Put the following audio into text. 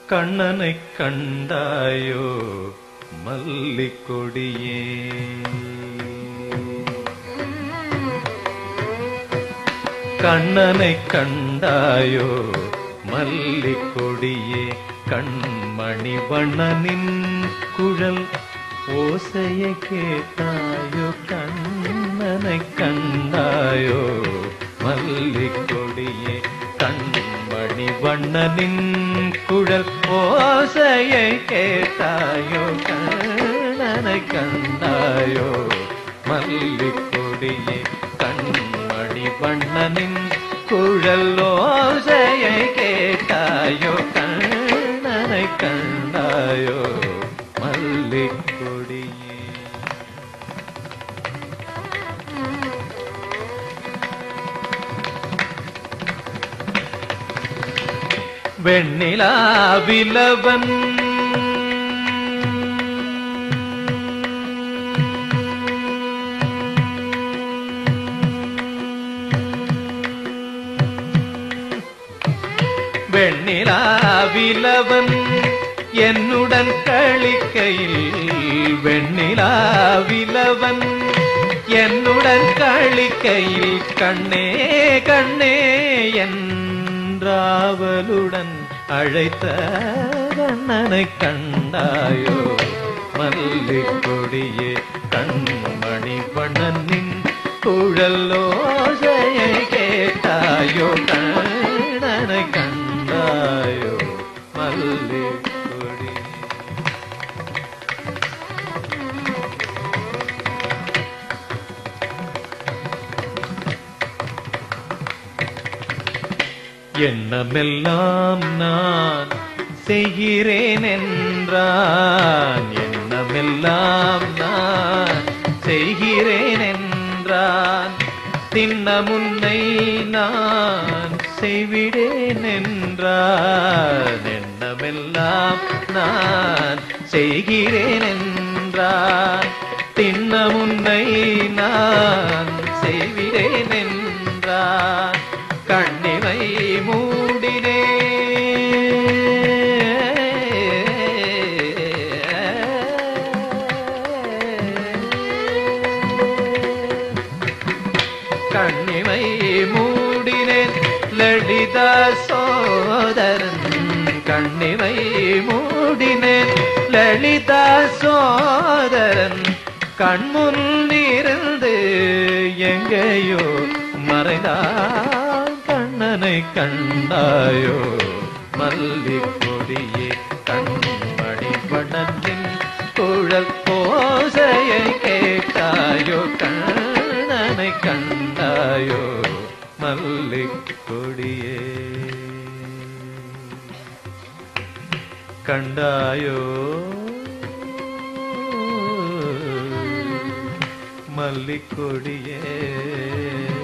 கண்ணனை கண்டாயோ மல்லிக்கொடியே கண்ணனை கண்டாயோ மல்லிக்கொடியே கண்மணி வண்ணனின் குழல் ஓசையை கேட்டாயோ கண்ணனை கண்டாயோ மல்லிக்கொடியே கண்மணி வண்ணனின் குழல் ஓசையை கேட்டாயோ கண்ணனை கண்டாயோ மல்லிக்கொடியே கண்மணி வண்ணனின் குழல் ஓசையை கேட்டாயோ கண்ணனை கண்டாயோ மல்லிக்கொடியே வெண்ணிலாவிலவன் வெண்ணிலாவிலவன் என்னுடன் கழிக்கையில் வெண்ணிலாவிலவன் என்னுடன் கழிக்கையில் கண்ணே கண்ணே என்றாவலுடன் அழைத்த கண்ணனை கண்டாயோ மல்லிக்கொடியே கண்மணி வண்ணனின் குழலோசையை கேட்டாயோ கண்ணனை கண்டாயோ மல்லிக்கொடி எண்ணமெல்லாம் நான் செய்கிறேன் என்றான் எண்ணமெல்லாம் நான் செய்கிறேன் என்றான் திண்ண முன்னை நான் செய்விடேன் என்றான் எண்ணமெல்லாம் நான் செய்கிறேன் என்றான் திண்ண முன்னை நான் செய்விடேன் என்றான் கண்ணிமை மூடினே கண்ணிமை மூடினேன் லலிதா சோதரன் கண்ணிமை மூடினேன் லலிதா சோதரன் கண்முன் இருந்து எங்கேயோ மறைந்தான் கண்ணனை கண்டாயோ மல்லிக்கொடியே கண்மணி வண்ணனின் குழல் ஓசையை கேட்டாயோ கண்ணனை கண்டாயோ மல்லிக்கொடியே கண்டாயோ மல்லிக்கொடியே